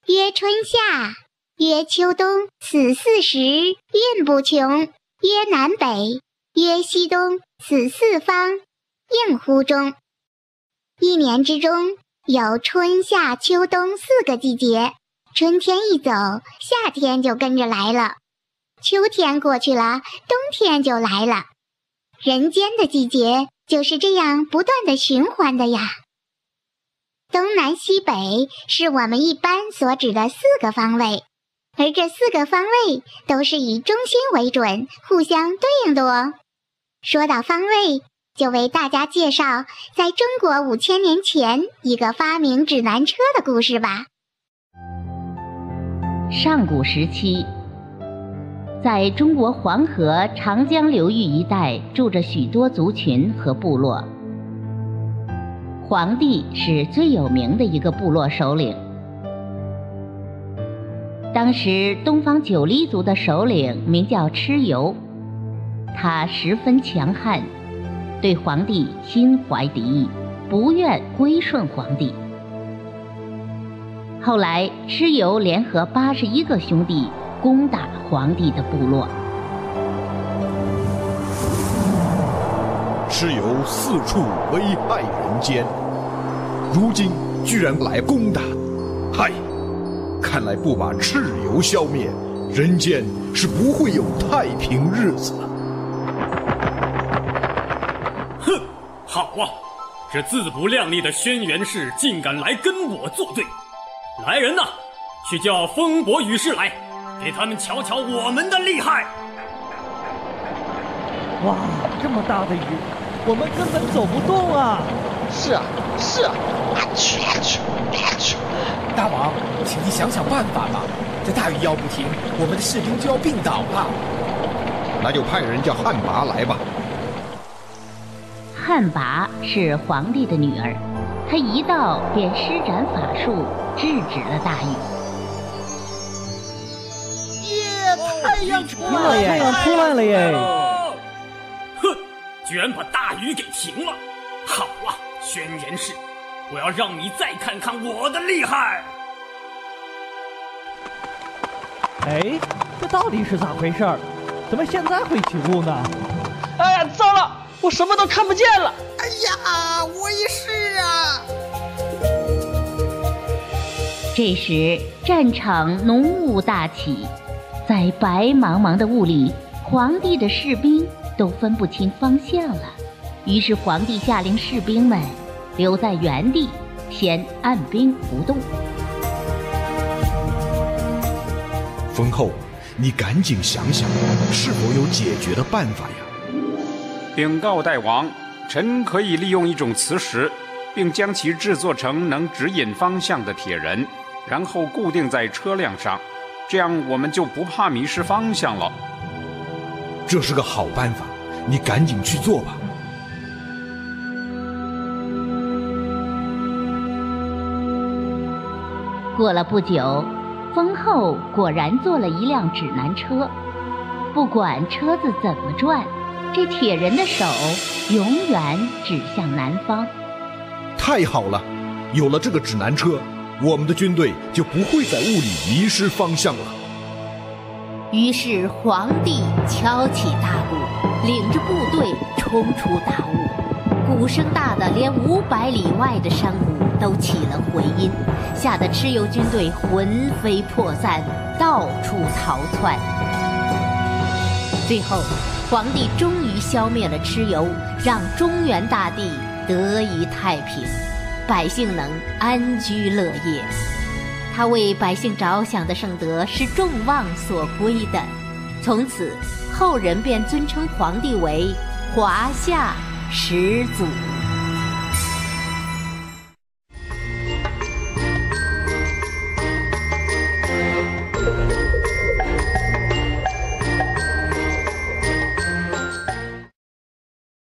曰春夏，曰秋冬，此4时，运不穷。曰南北，曰西东，此4方，应乎中。一年之中有春夏秋冬4个季节，春天一走，夏天就跟着来了，秋天过去了，冬天就来了。人间的季节就是这样不断的循环的呀。东南西北是我们一般所指的4个方位，而这4个方位都是以中心为准，互相对应的哦。说到方位，就为大家介绍在中国5000年前一个发明指南车的故事吧。 上古时期，在中国黄河、长江流域一带住着许多族群和部落。黄帝是最有名的一个部落首领。当时东方九黎族的首领名叫蚩尤，他十分强悍，对黄帝心怀敌意，不愿归顺黄帝。后来蚩尤联合81个兄弟攻打黄帝的部落。 蚩尤四处危害人间，如今居然来攻打，嗨！看来不把蚩尤消灭，人间是不会有太平日子了。 哼，好啊！这自不量力的轩辕氏竟敢来跟我作对！来人呐，去叫风伯雨氏来，给他们瞧瞧我们的厉害！ 哇，这么大的雨，我们根本走不动啊！ 是啊， 大王，请你想想办法吧！这大雨要不停，我们的士兵就要病倒了。 那就派人叫旱魃来吧。 旱魃是黄帝的女儿，她一到便施展法术，制止了大雨。 太阳出来耶！太阳出来了耶！ 哼，居然把大雨给停了！好啊，轩辕氏，我要让你再看看我的厉害！ 哎，这到底是咋回事儿？怎么现在会起雾呢？ 哎呀，糟了，我什么都看不见了！ 哎呀，我也是啊！ 这时，战场浓雾大起，在白茫茫的雾里，黄帝的士兵都分不清方向了。于是皇帝下令士兵们留在原地，先按兵不动。 风后，你赶紧想想，是否有解决的办法呀？ 禀告大王，臣可以利用一种磁石，并将其制作成能指引方向的铁人，然后固定在车辆上，这样我们就不怕迷失方向了。 这是个好办法，你赶紧去做吧。 过了不久，风后果然做了一辆指南车。不管车子怎么转，这铁人的手永远指向南方。 太好了，有了这个指南车，我们的军队就不会在雾里迷失方向了。 于是皇帝敲起大鼓，领着部队冲出大雾，鼓声大得连500里外的山谷都起了回音，吓得蚩尤军队魂飞魄散，到处逃窜。最后，皇帝终于消灭了蚩尤，让中原大地得以太平，百姓能安居乐业。他为百姓着想的圣德是众望所归的，从此后人便尊称皇帝为华夏始祖。